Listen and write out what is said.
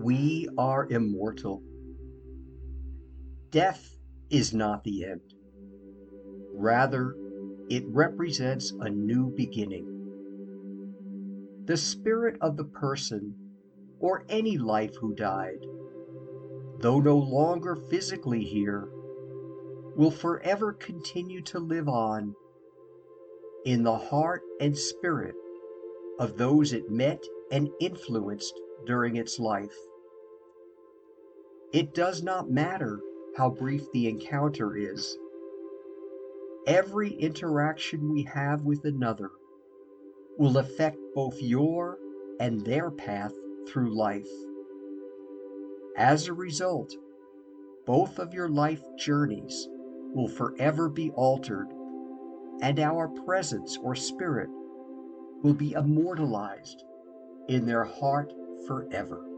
We are immortal. Death is not the end. Rather, it represents a new beginning. The spirit of the person, or any life who died, though no longer physically here, will forever continue to live on in the heart and spirit of those it met and influenced during its life. It does not matter how brief the encounter is. Every interaction we have with another will affect both your and their path through life. As a result, both of your life journeys will forever be altered, and our presence or spirit will be immortalized in their heart forever.